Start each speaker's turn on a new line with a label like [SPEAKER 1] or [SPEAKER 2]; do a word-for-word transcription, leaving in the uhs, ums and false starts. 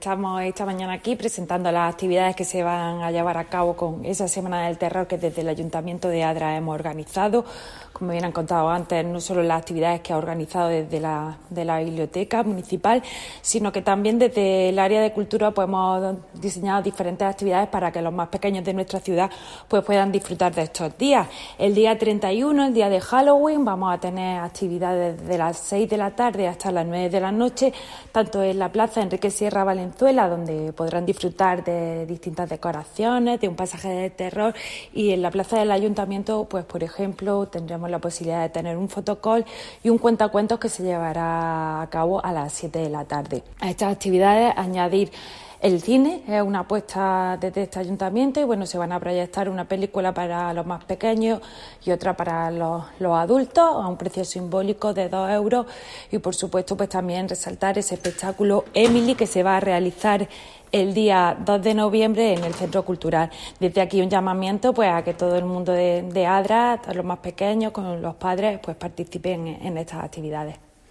[SPEAKER 1] Estamos esta mañana aquí presentando las actividades que se van a llevar a cabo con esa Semana del Terror que desde el Ayuntamiento de Adra hemos organizado. Como bien han contado antes, no solo las actividades que ha organizado desde la, de la biblioteca municipal, sino que también desde el área de cultura pues, hemos diseñado diferentes actividades para que los más pequeños de nuestra ciudad pues, puedan disfrutar de estos días. El día treinta y uno, el día de Halloween, vamos a tener actividades desde las seis de la tarde hasta las nueve de la noche, tanto en la Plaza Enrique Sierra Valenzuela, donde podrán disfrutar de distintas decoraciones, de un pasaje de terror, y en la Plaza del Ayuntamiento, pues por ejemplo, tendremos la posibilidad de tener un fotocall y un cuentacuentos que se llevará a cabo a las siete de la tarde. A estas actividades añadir el cine, es una apuesta desde este ayuntamiento y bueno, se van a proyectar una película para los más pequeños y otra para los, los adultos a un precio simbólico de dos euros y por supuesto pues también resaltar ese espectáculo Emily que se va a realizar el día dos de noviembre en el Centro Cultural. Desde aquí un llamamiento pues a que todo el mundo de, de Adra, los más pequeños, con los padres, pues participen en, en estas actividades.